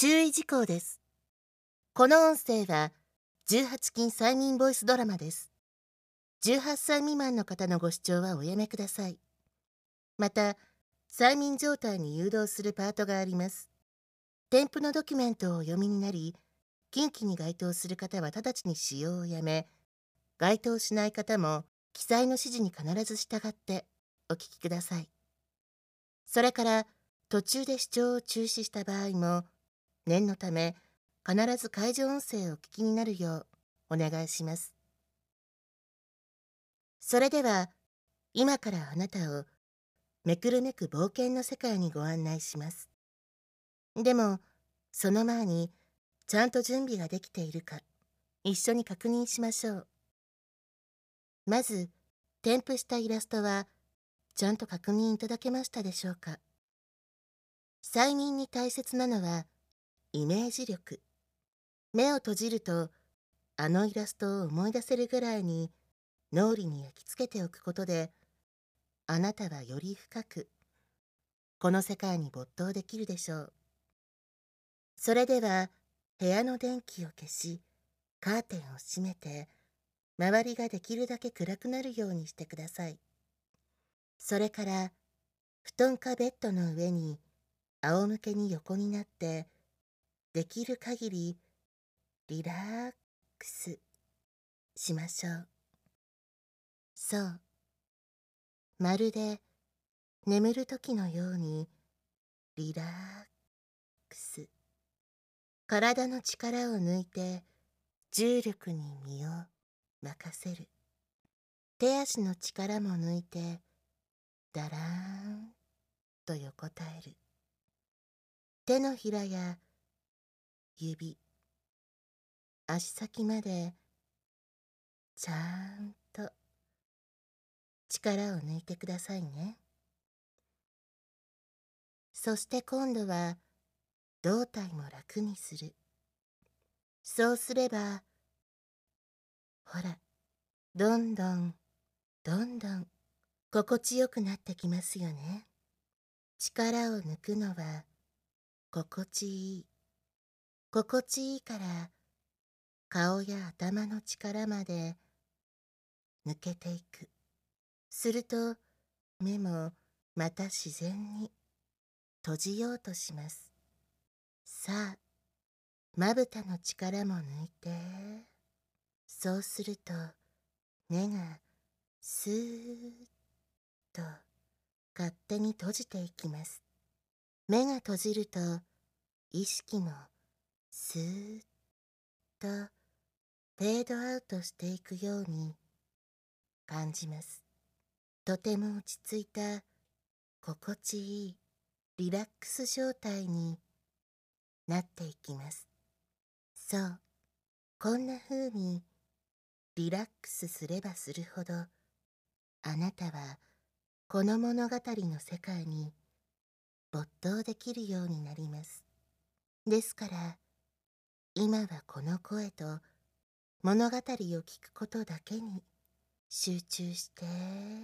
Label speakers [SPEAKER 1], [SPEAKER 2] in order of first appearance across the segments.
[SPEAKER 1] 注意事項です。この音声は18禁催眠ボイスドラマです。18歳未満の方のご視聴はおやめください。また、催眠状態に誘導するパートがあります。添付のドキュメントをお読みになり、禁忌に該当する方は直ちに使用をやめ、該当しない方も記載の指示に必ず従ってお聞きください。それから、途中で視聴を中止した場合も、念のため、必ず解除音声をお聞きになるようお願いします。それでは、今からあなたをめくるめく冒険の世界にご案内します。でも、その前に、ちゃんと準備ができているか、一緒に確認しましょう。まず、添付したイラストは、ちゃんと確認いただけましたでしょうか。催眠に大切なのは、イメージ力。目を閉じると、あのイラストを思い出せるぐらいに脳裏に焼き付けておくことで、あなたはより深くこの世界に没頭できるでしょう。それでは部屋の電気を消し、カーテンを閉めて、周りができるだけ暗くなるようにしてください。それから布団かベッドの上に仰向けに横になって、できる限りリラックスしましょう。そう。まるで眠る時のようにリラックス。体の力を抜いて重力に身を任せる。手足の力も抜いてだらーんと横たえる。手のひらや指、足先までちゃんと力を抜いてくださいね。そして今度は胴体も楽にする。そうすれば、ほら、どんどん心地よくなってきますよね。力を抜くのは心地いい。心地いいから顔や頭の力まで抜けていく。すると目もまた自然に閉じようとします。さあ、まぶたの力も抜いて。そうすると目がスーッと勝手に閉じていきます。目が閉じると意識もスーッとフェードアウトしていくように感じます。とても落ち着いた心地いいリラックス状態になっていきます。そう、こんな風にリラックスすればするほど、あなたはこの物語の世界に没頭できるようになります。ですから、今はこの声と物語を聞くことだけに集中して、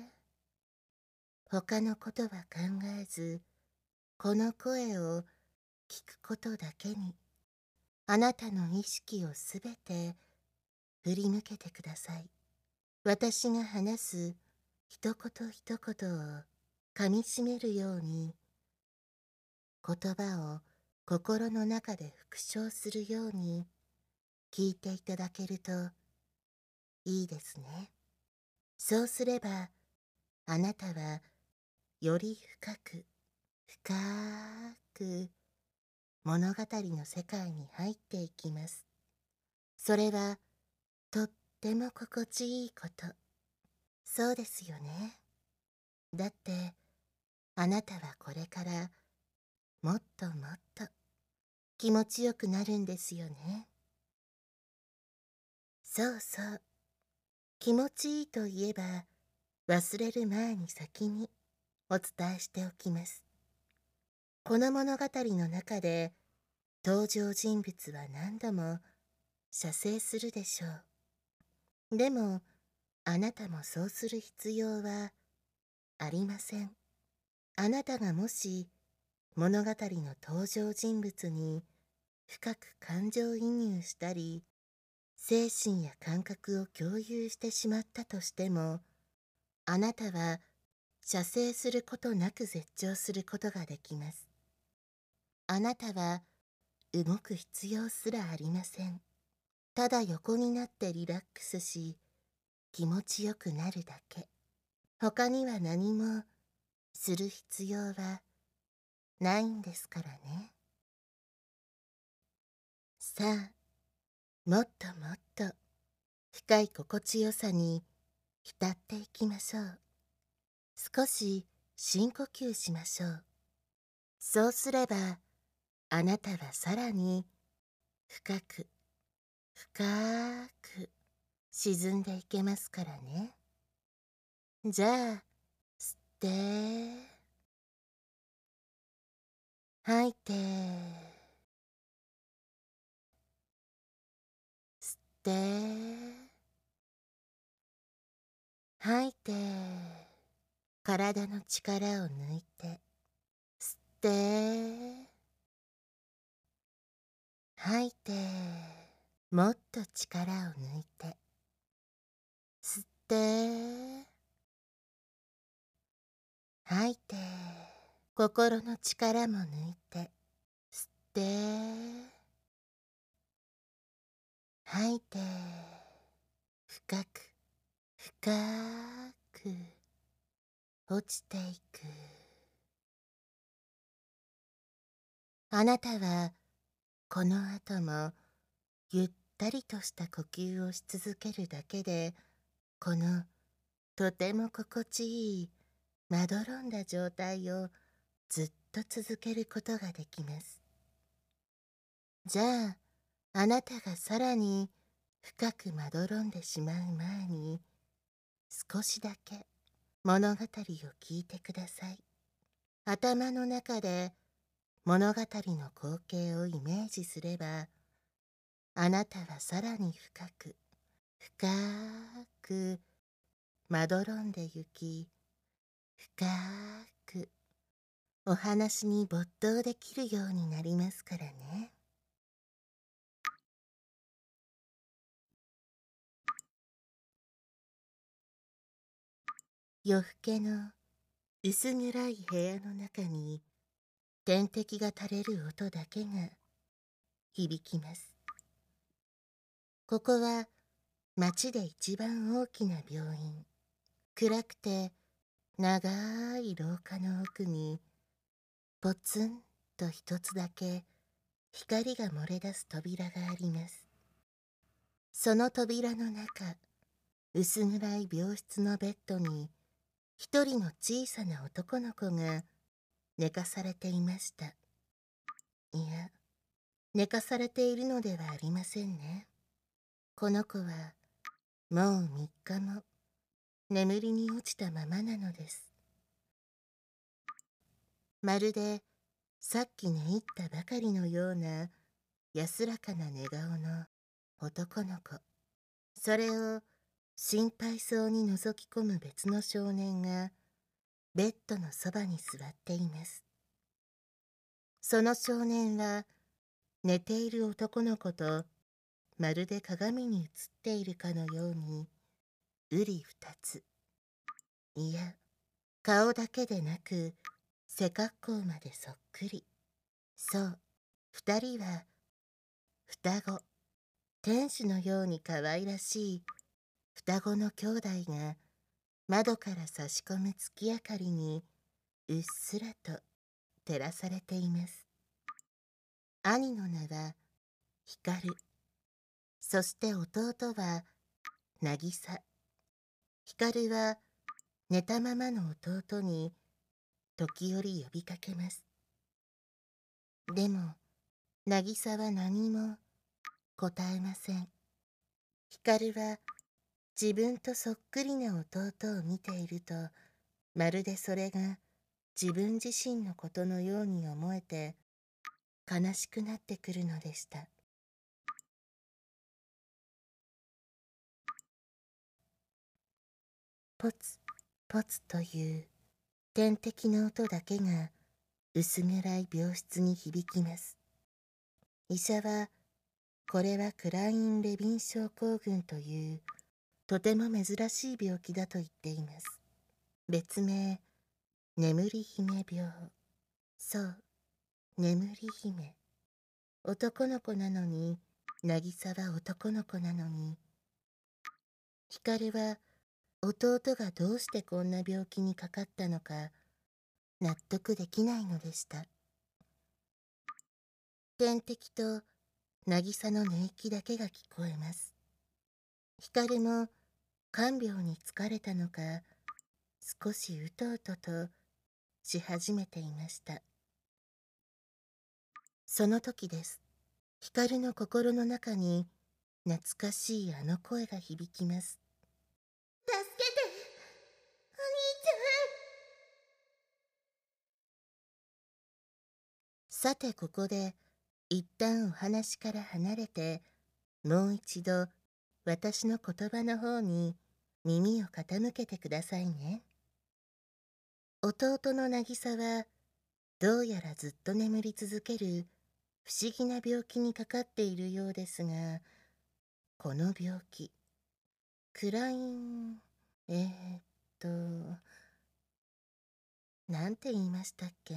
[SPEAKER 1] 他のことは考えず、この声を聞くことだけに、あなたの意識をすべて振り向けてください。私が話す一言一言を噛みしめるように、言葉を心の中で復唱するように聞いていただけるといいですね。そうすれば、あなたはより深く物語の世界に入っていきます。それはとっても心地いいこと。そうですよね。だってあなたはこれからもっともっと気持ちよくなるんですよね。そうそう。気持ちいいといえば、忘れる前に先にお伝えしておきます。この物語の中で登場人物は何度も射精するでしょう。でもあなたもそうする必要はありません。あなたがもし物語の登場人物に深く感情移入したり、精神や感覚を共有してしまったとしても、あなたは射精することなく絶頂することができます。あなたは動く必要すらありません。ただ横になってリラックスし、気持ちよくなるだけ。他には何もする必要はないんですからね。さあ、もっともっと深い心地よさに浸っていきましょう。少し深呼吸しましょう。そうすれば、あなたはさらに深く、深く沈んでいけますからね。じゃあ、吸って、吐いて、吸って、吐いて、体の力を抜いて、吸って、吐いて、もっと力を抜いて、吸って、吐いて、心の力も抜いて、吸って、吐いて、深く、深く、落ちていく。あなたは、この後も、ゆったりとした呼吸をし続けるだけで、この、とても心地いい、まどろんだ状態をずっと続けることができます。じゃあ、あなたがさらに深くまどろんでしまう前に、少しだけ物語を聞いてください。頭の中で物語の光景をイメージすれば、あなたはさらに深く、深くまどろんでゆき、深くお話に没頭できるようになりますからね。夜更けの薄暗い部屋の中に点滴が垂れる音だけが響きます。ここは町で一番大きな病院。暗くて長い廊下の奥にポツンと一つだけ光が漏れ出す扉があります。その扉の中、薄暗い病室のベッドに一人の小さな男の子が寝かされていました。いや、寝かされているのではありませんね。この子はもう3日も眠りに落ちたままなのです。まるでさっき寝入ったばかりのような安らかな寝顔の男の子。それを心配そうに覗き込む別の少年がベッドのそばに座っています。その少年は寝ている男の子とまるで鏡に映っているかのように瓜二つ。いや、顔だけでなく背格好までそっくり。そう、二人は双子、天使のように可愛らしい双子の兄弟が窓から差し込む月明かりにうっすらと照らされています。兄の名は光。そして弟は渚。光は寝たままの弟に時折呼びかけます。でも渚は何も答えません。光は自分とそっくりな弟を見ていると、まるでそれが自分自身のことのように思えて悲しくなってくるのでした。ポツポツという天敵の音だけが薄暗い病室に響きます。 医者は、これはクライン・レビン症候群という、とても珍しい病気だと言っています。別名、眠り姫病。そう、眠り姫。男の子なのに、渚は男の子なのに、光は弟がどうしてこんな病気にかかったのか、納得できないのでした。点滴と渚の寝息だけが聞こえます。光も看病に疲れたのか、少しうとうととし始めていました。その時です。光の心の中に懐かしいあの声が響きます。助けて、お兄ちゃん。さてここで一旦お話から離れて、もう一度私の言葉の方に耳を傾けてくださいね。弟の渚はどうやらずっと眠り続ける不思議な病気にかかっているようですが、この病気、クライン、ーっと、なんて言いましたっけ。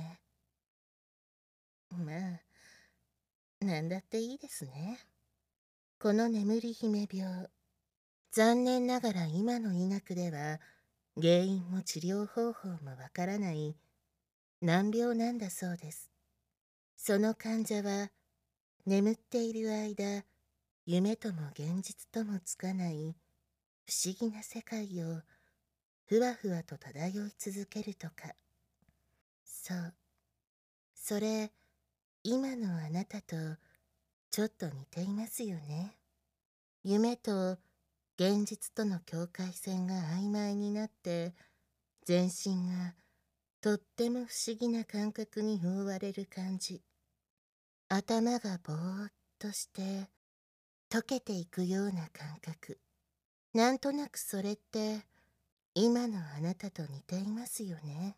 [SPEAKER 1] まあ、なんだっていいですね。この眠り姫病、残念ながら今の医学では原因も治療方法もわからない難病なんだそうです。その患者は眠っている間、夢とも現実ともつかない不思議な世界をふわふわと漂い続けるとか。そう、それ今のあなたとちょっと似ていますよね。夢と現実との境界線が曖昧になって、全身がとっても不思議な感覚に覆われる感じ。頭がぼーっとして溶けていくような感覚。なんとなくそれって今のあなたと似ていますよね。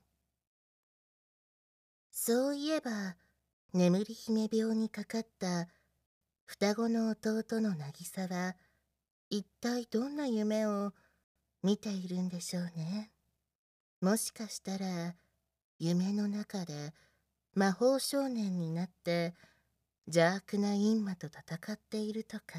[SPEAKER 1] そういえば眠り姫病にかかった双子の弟の渚は一体どんな夢を見ているんでしょうね。もしかしたら夢の中で魔法少年になって邪悪な閻魔と戦っているとか。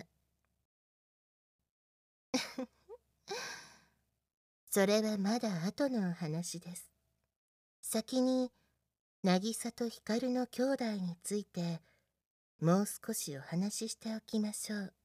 [SPEAKER 1] それはまだ後のお話です。先に渚と光の兄弟についてもう少しお話ししておきましょう。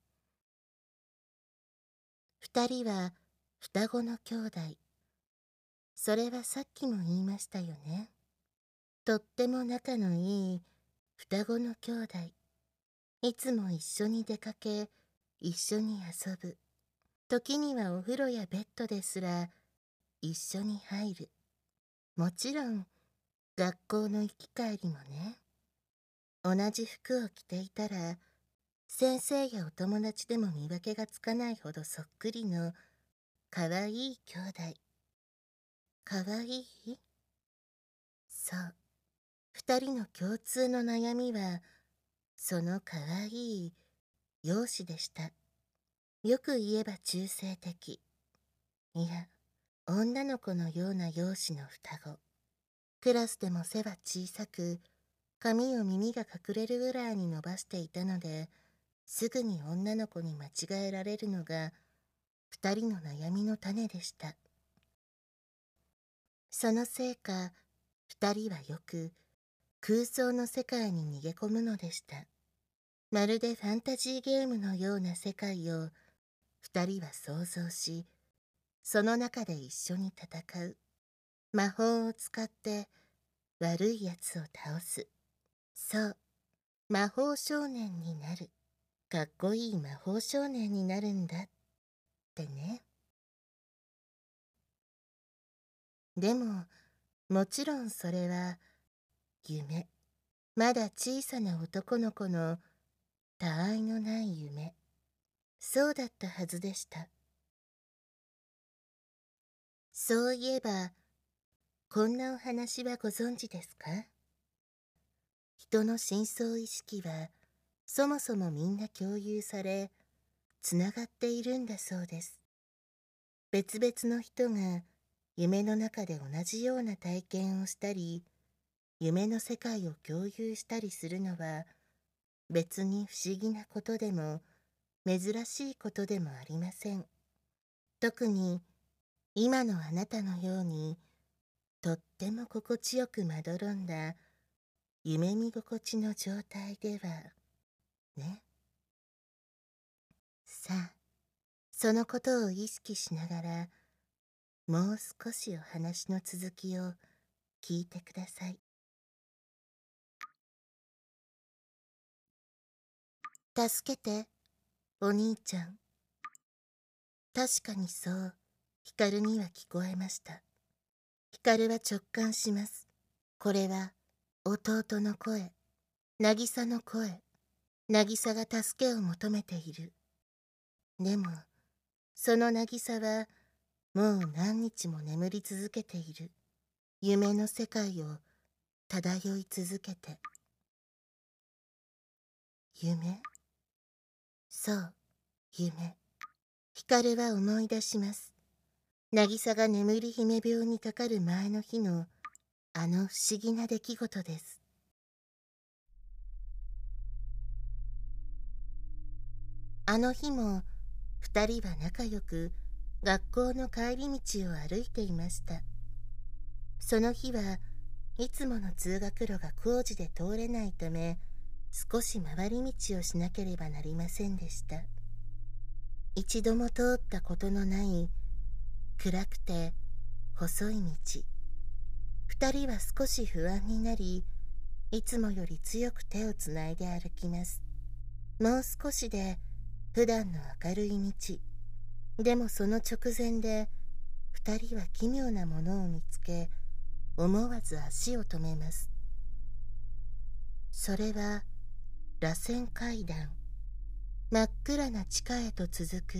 [SPEAKER 1] 二人は双子の兄弟。それはさっきも言いましたよね。とっても仲のいい双子の兄弟。いつも一緒に出かけ、一緒に遊ぶ。時にはお風呂やベッドですら一緒に入る。もちろん学校の行き帰りもね。同じ服を着ていたら先生やお友達でも見分けがつかないほどそっくりのかわいい兄弟。かわいい？そう。二人の共通の悩みはそのかわいい容姿でした。よく言えば中性的。いや、女の子のような容姿の双子。クラスでも背は小さく、髪を耳が隠れるぐらいに伸ばしていたので、すぐに女の子に間違えられるのが二人の悩みの種でした。そのせいか、二人はよく空想の世界に逃げ込むのでした。まるでファンタジーゲームのような世界を二人は想像し、その中で一緒に戦う。魔法を使って悪い奴を倒す。そう、魔法少年になる。かっこいい魔法少年になるんだってね。でも、もちろんそれは夢。まだ小さな男の子のたわいのない夢。そうだったはずでした。そういえば、こんなお話はご存知ですか？人の深層意識はそもそもみんな共有され、つながっているんだそうです。別々の人が夢の中で同じような体験をしたり、夢の世界を共有したりするのは、別に不思議なことでも珍しいことでもありません。特に今のあなたのように、とっても心地よくまどろんだ夢見心地の状態ではね。さあ、そのことを意識しながら、もう少しお話の続きを聞いてください。助けて、お兄ちゃん。確かにそう、光には聞こえました。光は直感します。これは弟の声、渚の声。渚が助けを求めている。でも、その渚はもう何日も眠り続けている。夢の世界を漂い続けて。夢？そう、夢。光は思い出します。渚が眠り姫病にかかる前の日のあの不思議な出来事です。あの日も二人は仲良く学校の帰り道を歩いていました。その日はいつもの通学路が工事で通れないため、少し回り道をしなければなりませんでした。一度も通ったことのない暗くて細い道。二人は少し不安になり、いつもより強く手をつないで歩きます。もう少しで普段の明るい道。でもその直前で二人は奇妙なものを見つけ、思わず足を止めます。それは螺旋階段。真っ暗な地下へと続く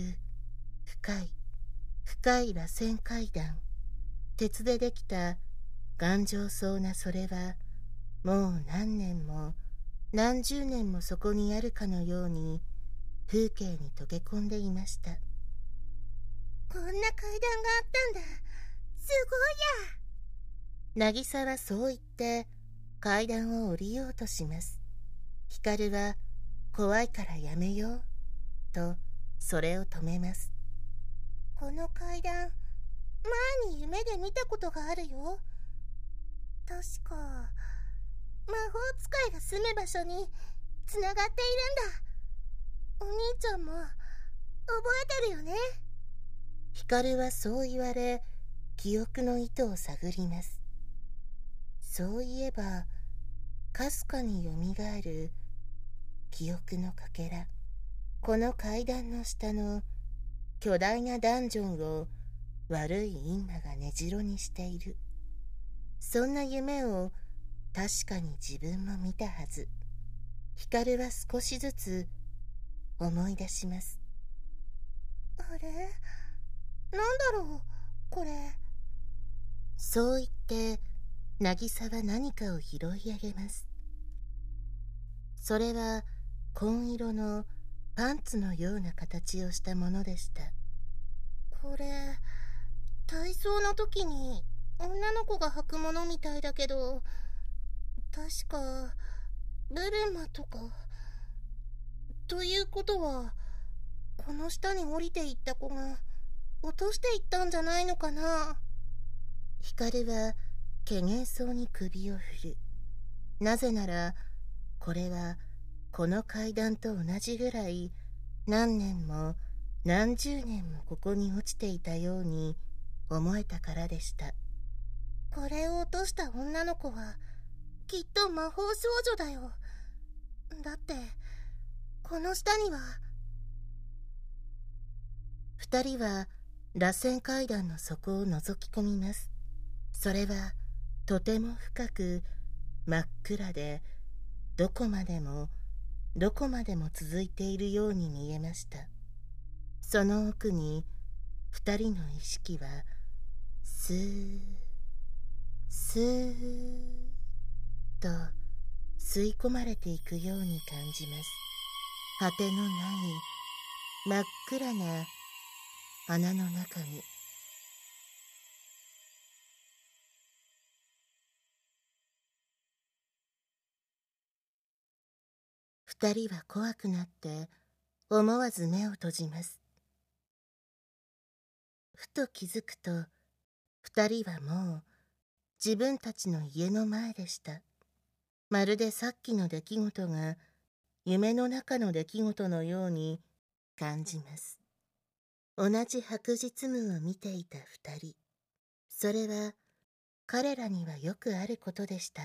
[SPEAKER 1] 深い螺旋階段。鉄でできた頑丈そうなそれは、もう何年も何十年もそこにあるかのように風景に溶け込んでいました。こんな階段があったんだ。すごいや。渚はそう言って階段を降りようとします。光は怖いからやめようとそれを止めます。この階段、前に夢で見たことがあるよ。確か魔法使いが住む場所につながっているんだ。お兄ちゃんも覚えてるよね。光はそう言われ、記憶の糸を探ります。そういえばかすかによみがえる記憶のかけら。この階段の下の巨大なダンジョンを悪い因果が根城にしている。そんな夢を確かに自分も見たはず。光は少しずつ思い出します。あれ？なんだろう、これ。そう言って渚は何かを拾い上げます。それは紺色のパンツのような形をしたものでした。これ、体操の時に女の子が履くものみたいだけど、確かブルマとか。ということは、この下に降りていった子が落としていったんじゃないのかな。光は怪げそうに首を振る。なぜならこれはこの階段と同じぐらい何年も何十年もここに落ちていたように思えたからでした。これを落とした女の子はきっと魔法少女だよ。だってこの下には。二人は螺旋階段の底を覗き込みます。それはとても深く真っ暗で、どこまでも続いているように見えました。その奥に二人の意識はスースーと吸い込まれていくように感じます。 果てのない真っ暗な穴の中に。二人は怖くなって思わず目を閉じます。ふと気づくと、二人はもう自分たちの家の前でした。まるでさっきの出来事が夢の中の出来事のように感じます。同じ白日夢を見ていた二人。それは彼らにはよくあることでした。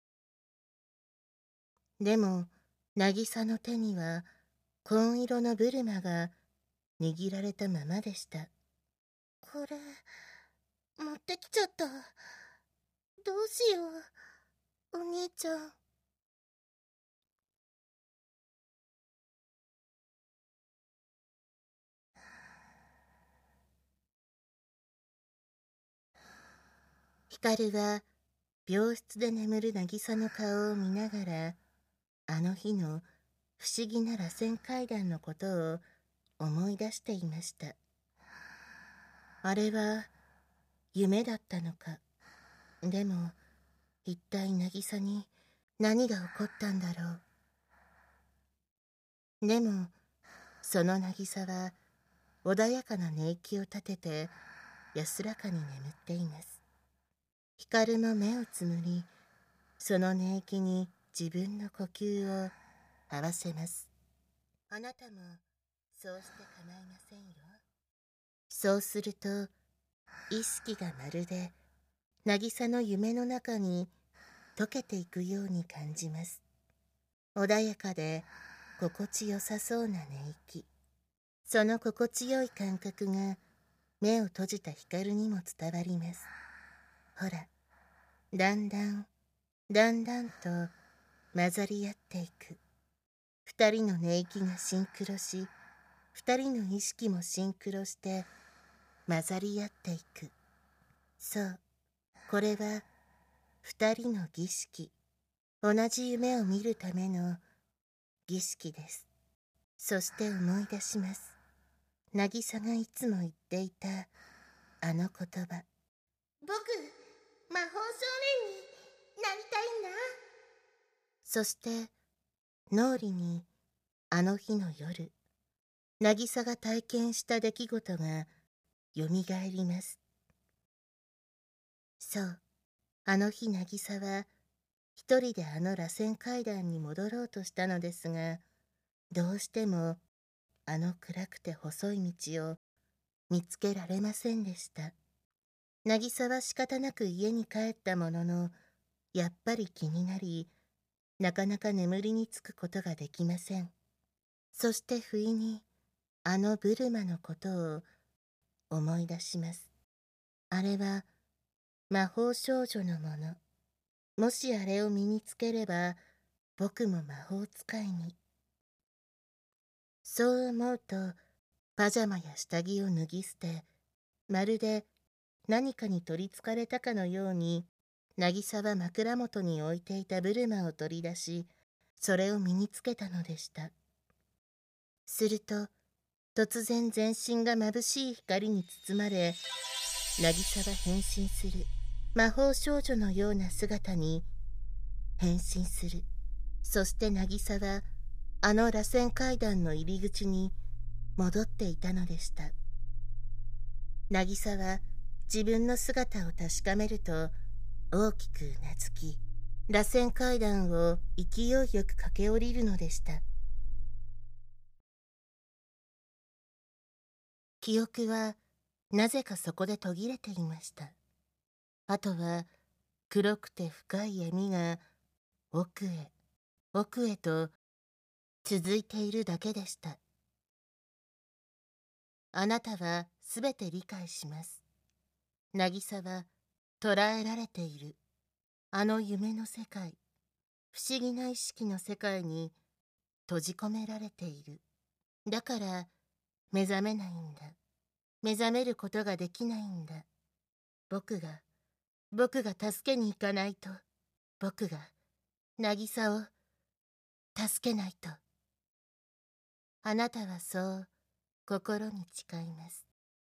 [SPEAKER 1] でも、渚の手には紺色のブルマが握られたままでした。
[SPEAKER 2] これ、持ってきちゃった。どうしよう、お兄ちゃん。
[SPEAKER 1] 光は病室で眠る渚の顔を見ながら、あの日の不思議な螺旋階段のことを思い出していました。あれは夢だったのか。でも、一体渚に何が起こったんだろう。でも、その渚は穏やかな寝息を立てて安らかに眠っています。光も目をつむり、その寝息に自分の呼吸を合わせます。あなたもそうして構いませんよ。そうすると、意識がまるで渚の夢の中に溶けていくように感じます。穏やかで心地よさそうな寝息。その心地よい感覚が目を閉じた光にも伝わります。ほら、だんだん、だんだんと混ざり合っていく。二人の寝息がシンクロし、二人の意識もシンクロして混ざり合っていく。そう、これは二人の儀式。同じ夢を見るための儀式です。そして思い出します。渚がいつも言っていたあの言葉。
[SPEAKER 2] 僕、魔法少年になりたいんだ。
[SPEAKER 1] そして脳裏にあの日の夜、渚が体験した出来事がよみがえります。そう、あの日渚は一人であの螺旋階段に戻ろうとしたのですが、どうしてもあの暗くて細い道を見つけられませんでした。渚は仕方なく家に帰ったものの、やっぱり気になり、なかなか眠りにつくことができません。そして不意にあのブルマのことを思い出します。あれは魔法少女のもの。もしあれを身につければ、僕も魔法使いに。そう思うと、パジャマや下着を脱ぎ捨て、まるで何かに取りつかれたかのように、渚は枕元に置いていたブルマを取り出し、それを身につけたのでした。すると、突然全身が眩しい光に包まれ、渚は変身する。魔法少女のような姿に変身する。そして渚は、あの螺旋階段の入り口に戻っていたのでした。渚は自分の姿を確かめると、大きくうなずき、螺旋階段を勢いよく駆け下りるのでした。記憶はなぜかそこで途切れていました。あとは黒くて深い闇が奥へ奥へと続いているだけでした。あなたはすべて理解します。渚は捕らえられている。あの夢の世界、不思議な意識の世界に閉じ込められている。だから目覚めないんだ。目覚めることができないんだ。僕が助けに行かないと。僕が渚を助けないと。 あなたはそう心に誓います。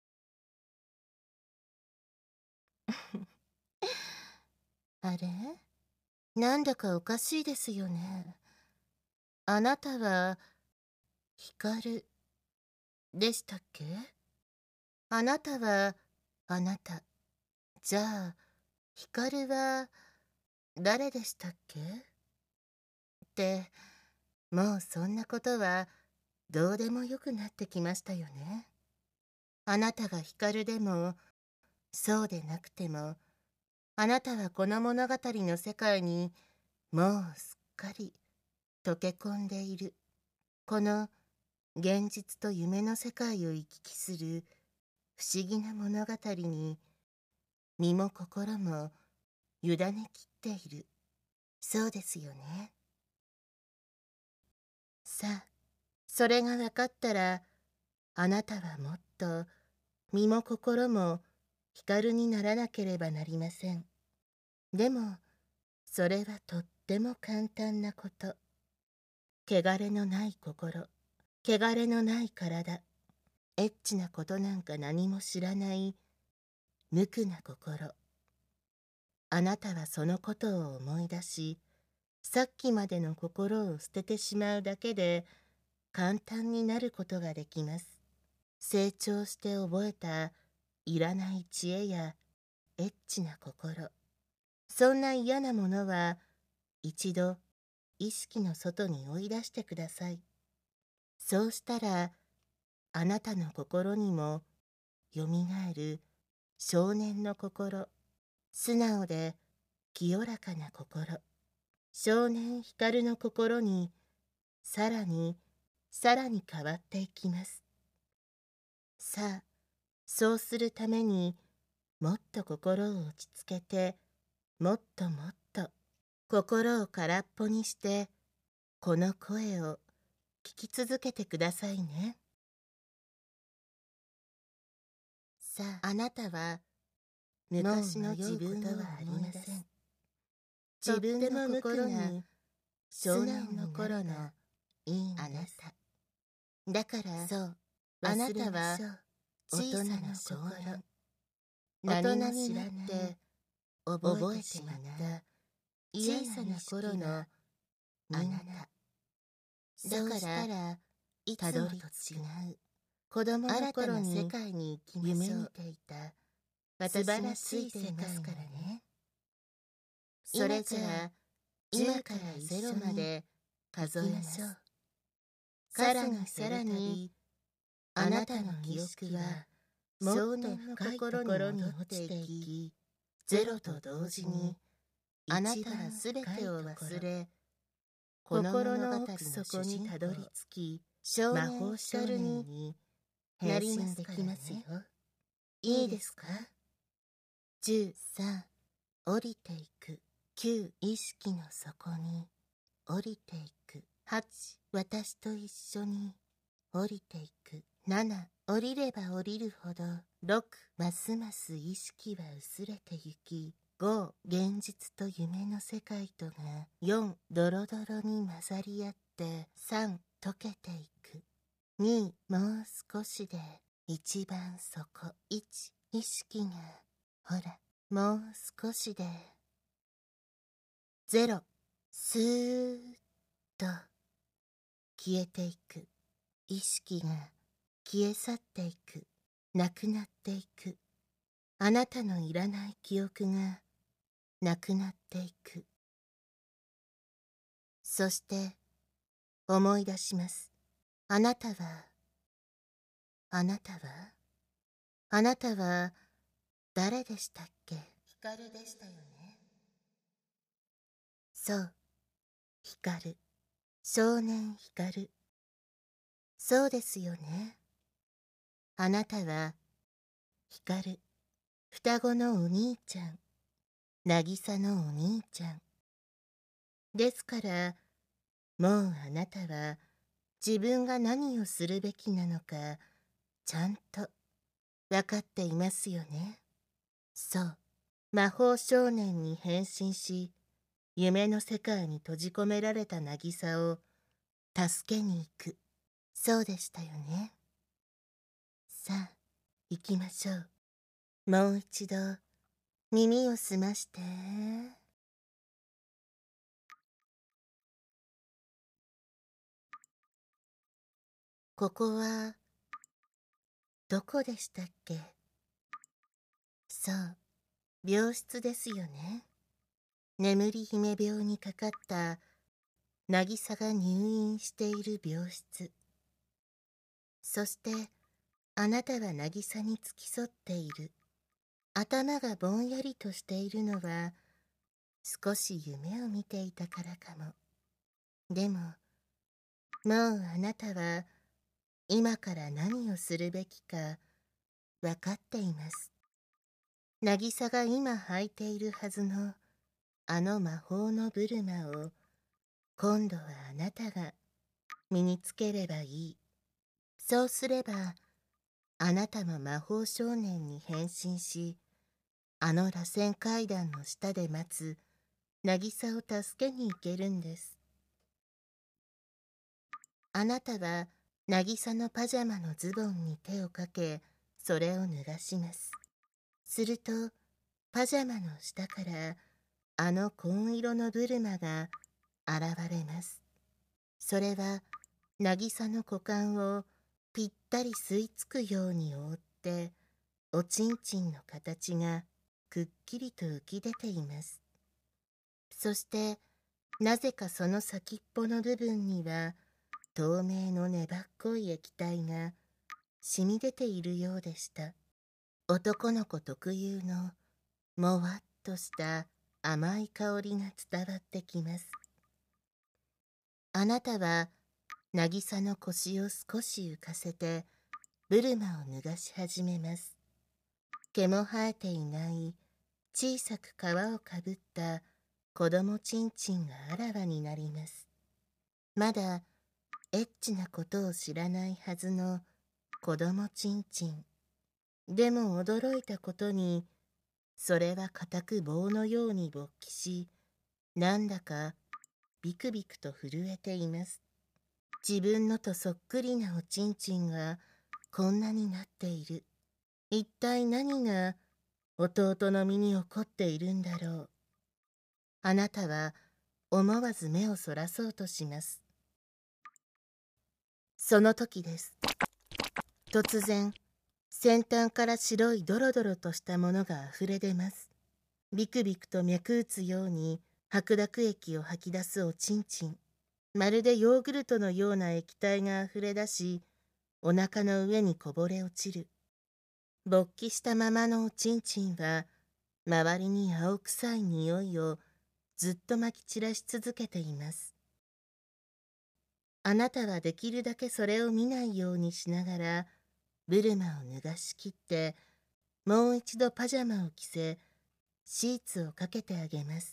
[SPEAKER 1] あれ、なんだかおかしいですよね。あなたは光でしたっけ？あなたはあなた。じゃあ光は誰でしたっけ？って、もうそんなことはどうでもよくなってきましたよね。あなたが光でもそうでなくても、あなたはこの物語の世界にもうすっかり溶け込んでいる。この現実と夢の世界を行き来する不思議な物語に身も心も委ねきっている。そうですよね。さあ、それが分かったら、あなたはもっと身も心も光にならなければなりません。でも、それはとっても簡単なこと。汚れのない心、汚れのない体、エッチなことなんか何も知らない無垢な心。あなたはそのことを思い出し、さっきまでの心を捨ててしまうだけで簡単になることができます。成長して覚えたいらない知恵やエッチな心。そんな嫌なものは一度意識の外に追い出してください。そうしたらあなたの心にもよみがえる少年の心、素直で清らかな心、少年光の心にさらにさらに変わっていきます。さあ、そうするためにもっと心を落ち着けて、もっともっと心を空っぽにして、この声を聞き続けてくださいね。さあ、あなたは昔の自分をありません。自分の心に少年の頃のいいあなた。だからそう、あなたは小さな少年。大人になって覚えてしまった小さな頃のあなた。だからいつもと違う子供の頃に世界に行きましょう。夢見ていた素晴らしい世界からね。それじゃあ今から0まで数えましょう。さらにさらにあなたの記憶はもっと深いところに落ちていき、ゼロと同時にあなたはすべてを忘れ、心の奥底にたどり着き、魔法少年になりますできますよ。いいですか？10、3、降りていく。9、意識の底に降りていく。8、私と一緒に降りていく。7、降りれば降りるほど。6、ますます意識は薄れてゆき。5、現実と夢の世界とが。4、ドロドロに混ざり合って。3、溶けていく。2、もう少しで一番底。1、意識が、ほら、もう少しで。0、スーッと消えていく。意識が消え去っていく。なくなっていく。あなたのいらない記憶がなくなっていく。そして思い出します。あなたは、あなたは、あなたは誰でしたっけ？光でしたよね。そう、光。少年光。そうですよね。あなたは光。双子のお兄ちゃん。渚のお兄ちゃん。ですから、もうあなたは自分が何をするべきなのか、ちゃんと分かっていますよね。そう、魔法少年に変身し、夢の世界に閉じ込められた渚を助けに行く。 そうでしたよね。さあ、行きましょう。もう一度、耳を澄まして。ここは、どこでしたっけ？そう、病室ですよね。眠り姫病にかかった渚が入院している病室。そして、あなたは渚に付き添っている。頭がぼんやりとしているのは、少し夢を見ていたからかも。でも、もうあなたは、今から何をするべきか、わかっています。渚が今履いているはずの、あの魔法のブルマを、今度はあなたが身につければいい。そうすれば、あなたも魔法少年に変身し、あの螺旋階段の下で待つ渚を助けに行けるんです。あなたは渚のパジャマのズボンに手をかけ、それを脱がします。すると、パジャマの下からあの紺色のブルマが現れます。それは渚の股間をぴったり吸い付くように覆って、おちんちんの形がくっきりと浮き出ています。そして、なぜかその先っぽの部分には、透明の粘っこい液体が染み出ているようでした。男の子特有のもわっとした甘い香りが伝わってきます。あなたは渚の腰を少し浮かせてブルマを脱がし始めます。毛も生えていない小さく皮をかぶった子供ちんちんがあらわになります。まだエッチなことを知らないはずの子供ちんちん。でも驚いたことに、それは固く棒のように勃起し、なんだかビクビクと震えています。自分のとそっくりなおちんちんがこんなになっている。一体何が弟の身に起こっているんだろう。あなたは思わず目をそらそうとします。その時です。突然、先端から白いドロドロとしたものがあふれ出ます。ビクビクと脈打つように白濁液を吐き出すおちんちん。まるでヨーグルトのような液体があふれ出し、お腹の上にこぼれ落ちる。勃起したままのおちんちんは、周りに青臭い匂いをずっとまき散らし続けています。あなたはできるだけそれを見ないようにしながら、ブルマを脱がしきって、もう一度パジャマを着せ、シーツをかけてあげます。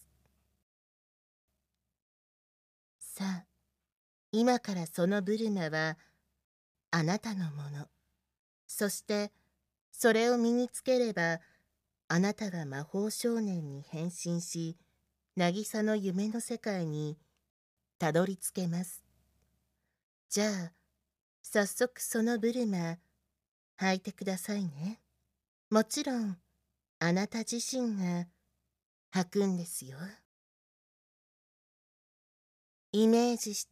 [SPEAKER 1] さあ、今からそのブルマは、あなたのもの。そして、それを身につければ、あなたは魔法少年に変身し、渚の夢の世界にたどり着けます。じゃあ、早速そのブルマ、履いてくださいね。もちろん、あなた自身が履くんですよ。イメージして。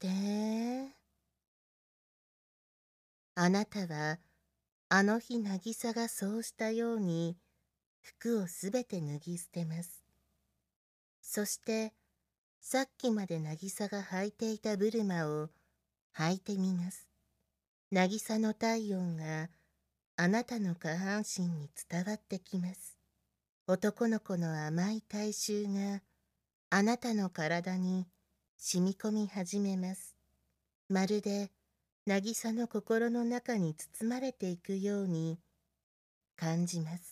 [SPEAKER 1] あなたは、あの日渚がそうしたように、服をすべて脱ぎ捨てます。そして、さっきまで渚が履いていたブルマを履いてみます。渚の体温があなたの下半身に伝わってきます。男の子の甘い体臭があなたの体に染み込み始めます。まるで渚の心の中に包まれていくように感じます。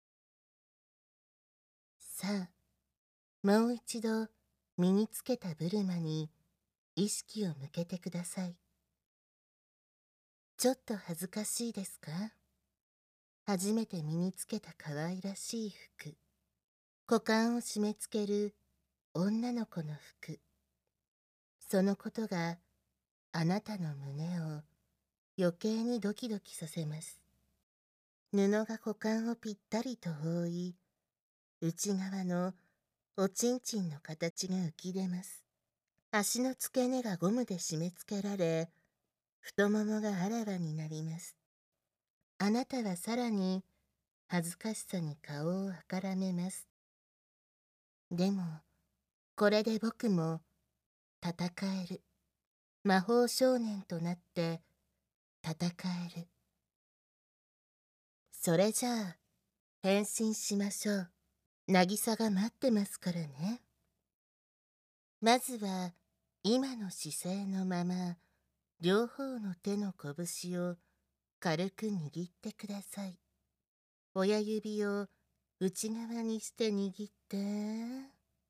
[SPEAKER 1] さあ、もう一度身につけたブルマに意識を向けてください。ちょっと恥ずかしいですか？初めて身につけた可愛らしい服。股間を締め付ける女の子の服。そのことがあなたの胸を余計にドキドキさせます。布が股間をぴったりと覆い、内側のおちんちんの形が浮き出ます。足の付け根がゴムで締め付けられ、太ももがあらわになります。あなたはさらに恥ずかしさに顔をあからめます。でも、これで僕も戦える。魔法少年となって戦える。それじゃあ、変身しましょう。渚が待ってますからね。まずは、今の姿勢のまま、両方の手の拳を軽く握ってください。親指を内側にして握って、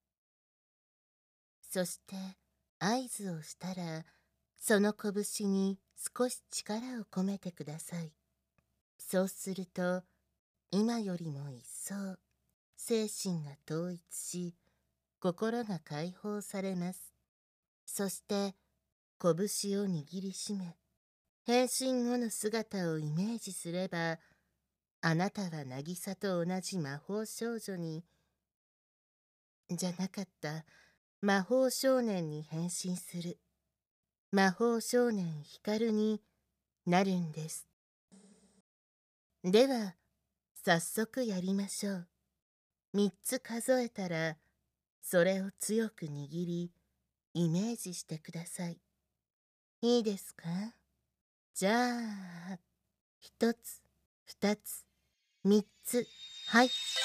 [SPEAKER 1] そして合図をしたら、その拳に少し力を込めてください。そうすると、今よりも一層、精神が統一し、心が解放されます。そして、拳を握りしめ、変身後の姿をイメージすれば、あなたは渚と同じ魔法少女に、じゃなかった、魔法少年に変身する。魔法少年光になるんです。では、早速やりましょう。3つ数えたら、それを強く握り、イメージしてください。いいですか？じゃあ、1つ、2つ、3つ、はい。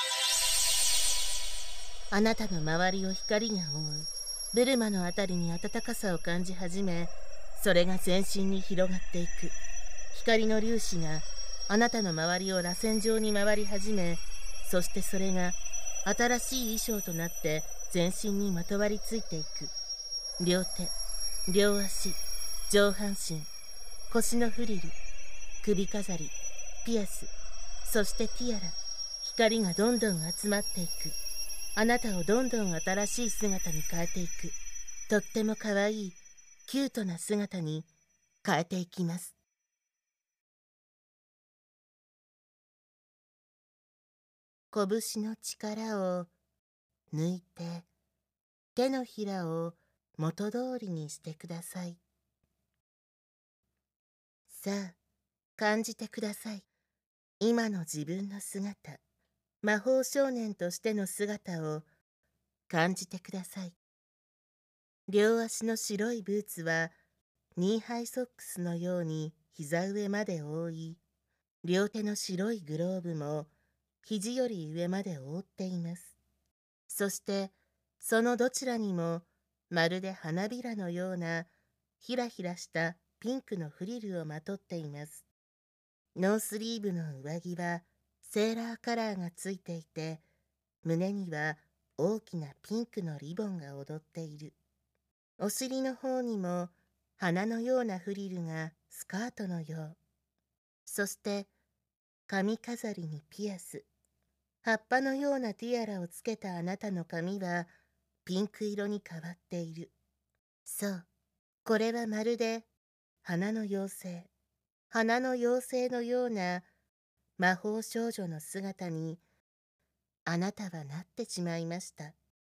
[SPEAKER 1] あなたの周りを光が覆う。ブルマのあたりに暖かさを感じ始め、それが全身に広がっていく。光の粒子があなたの周りを螺旋状に回り始め、そしてそれが新しい衣装となって全身にまとわりついていく。両手、両足、上半身、腰のフリル、首飾り、ピアス、そしてティアラ。光がどんどん集まっていく。あなたをどんどん新しい姿に変えていく。とっても可愛い、キュートな姿に変えていきます。拳の力を抜いて、手のひらを元通りにしてください。さあ、感じてください。今の自分の姿、魔法少年としての姿を感じてください。両足の白いブーツは、ニーハイソックスのように膝上まで覆い、両手の白いグローブも肘より上まで覆っています。そして、そのどちらにも、まるで花びらのような、ひらひらしたピンクのフリルをまとっています。ノースリーブの上着は、セーラーカラーがついていて、胸には大きなピンクのリボンが踊っている。お尻の方にも、花のようなフリルがスカートのよう。そして、髪飾りにピアス。葉っぱのようなティアラをつけたあなたの髪はピンク色に変わっている。そう、これはまるで花の妖精のような魔法少女の姿にあなたはなってしまいました。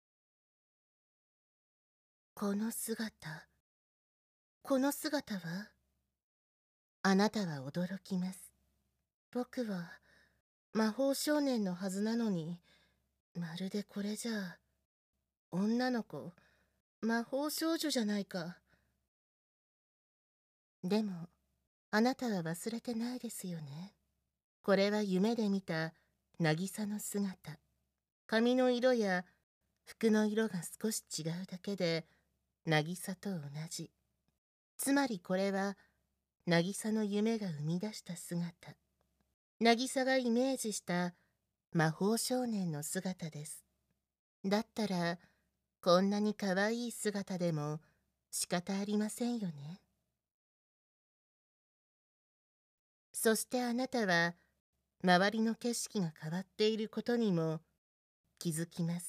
[SPEAKER 1] この姿は？あなたは驚きます。僕は魔法少年のはずなのに、まるでこれじゃあ、女の子、魔法少女じゃないか。でも、あなたは忘れてないですよね。これは夢で見た渚の姿。髪の色や服の色が少し違うだけで、渚と同じ。つまりこれは、渚の夢が生み出した姿。渚がイメージした魔法少年の姿です。だったら、こんなに可愛い姿でも仕方ありませんよね。そしてあなたは、周りの景色が変わっていることにも気づきます。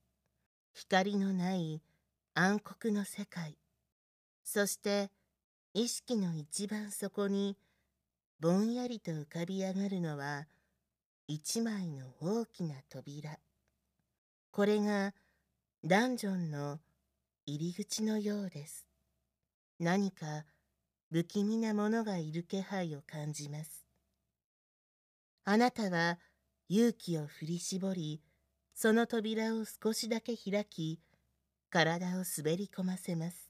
[SPEAKER 1] 光のない暗黒の世界、そして意識の一番底にぼんやりと浮かび上がるのは一枚の大きな扉。これがダンジョンの入り口のようです。何か不気味なものがいる気配を感じます。あなたは勇気を振り絞り、その扉を少しだけ開き、体を滑り込ませます。